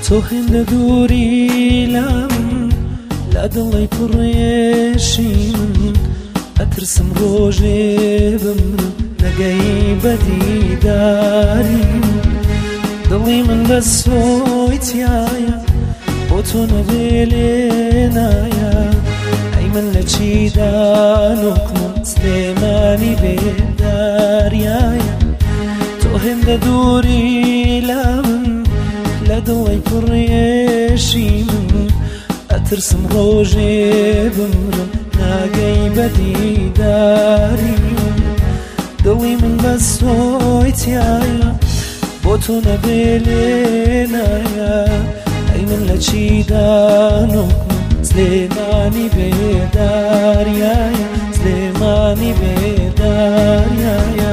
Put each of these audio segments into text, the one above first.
تۆ هێندە دووری لام لە دڵی پڕێشی من ئەترسم ڕۆژێ بمرم نەگەی بەدیداری من دڵی من بە سۆی تایە بۆ تۆ نەبێ لێ نایە ئەی من لە چیدا نوقمم سلێمانی بێداریایە تۆ هێندە دووری لام لە دڵی پڕێشی من ئەترسم ڕۆژێ بمرم ناگەی بەدیداری من دڵی من بە سۆی تایە بۆ تۆ نەبێ لێ نایە ئەی من لە چیدا نوقمم سلێمانی بێداریایە سلێمانی بێداریایە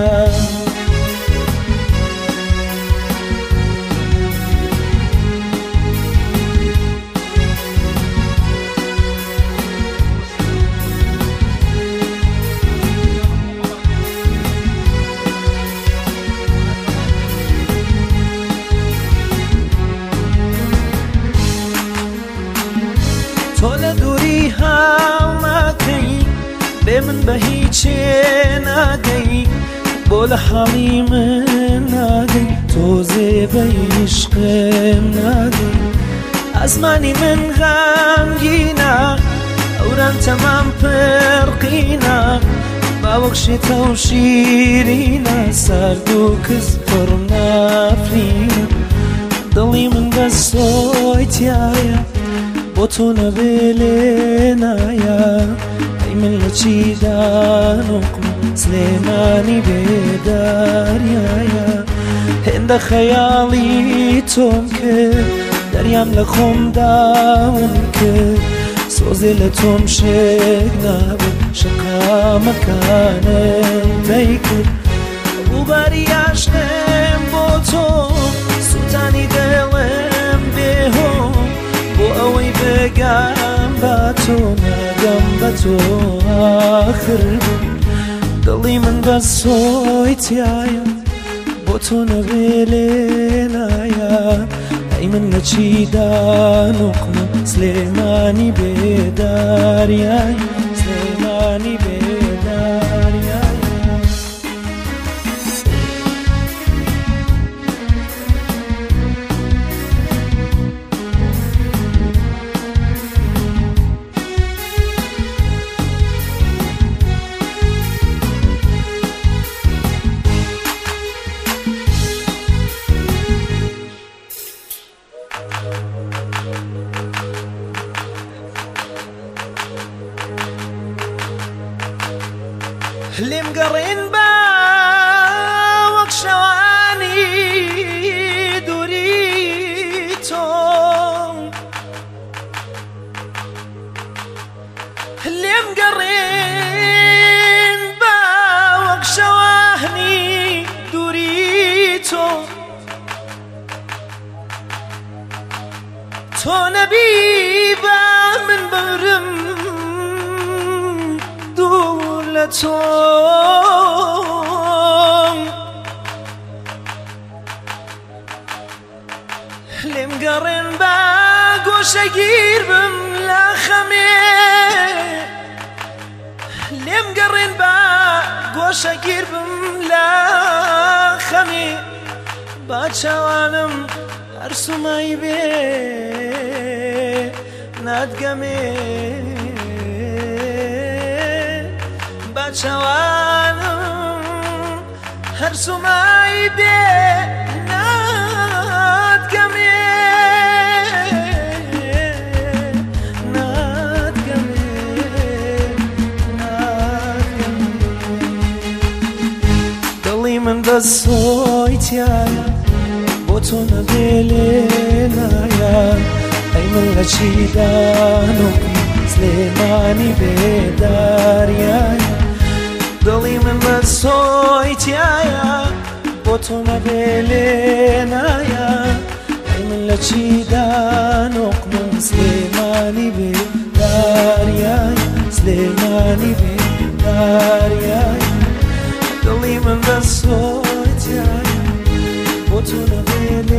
تۆ لە دووری هاڵناکەی بێ من بە هیچێ ناگەی بۆ لە حاڵی من ناگەی تۆزێ بە عیشقم ناگەی ئەزمانی من غەمگینە ئەوران تەمام پڕقینە باوەک شێتە و شیرینە سارد و کز پڕم نافرینە دڵی من بە سۆی تایە بۆ تۆ نەبێ لێ نایە ئەی من لە چیدا نوقمم سلێمانی بێداریایە هێندە خەیاڵی تۆم کرد دەریام لە خۆم داون کرد سۆزێ لە تۆم شێک نابێت شەقامەکانم دەی کرد ڕووباری عاشقم بۆ تۆ سووتانی دڵم بێهۆم بۆ ئەوەی بگەم بە تۆ نەگەم بە تۆ ئاخر بوو دڵی من بە سۆی تایە بۆ تۆ نەبێ لێ نایە ئەی من لە چیدا نوقمم سلێمانی بێداریایە سلێمانی بێداریایە لێم گەڕێن بە وەک شەوانی دووری تۆ لێم گەڕێن بە وەک شەوانی دووری تۆ تۆ نەبی بە من بەرم دوور لە تۆ لێم گەڕێن بە گۆشەگیر بم لە خەمێ لێم گەڕێن بە گۆشەگیر بم لە خەمێ با چاوانم هەرسومای بێ ناتگەمێ با چاوانم هەرسومای بێ ناتگەمێ ناتگەمێ ناتگەمێ دڵی من بە سۆی تایە بۆ تۆ نەبێ لێ نایە ئەی من لە چیدا نوقمم سلێمانی بێداریایە دڵی من بە سۆی تایە بۆ تۆ نەبێ لێ نایە ئەی من لە چیدا نوقمم سلێمانی بێداریایە سلێمانی بێداریایە دڵی من بە سۆی تایە بۆ تۆ نەبێ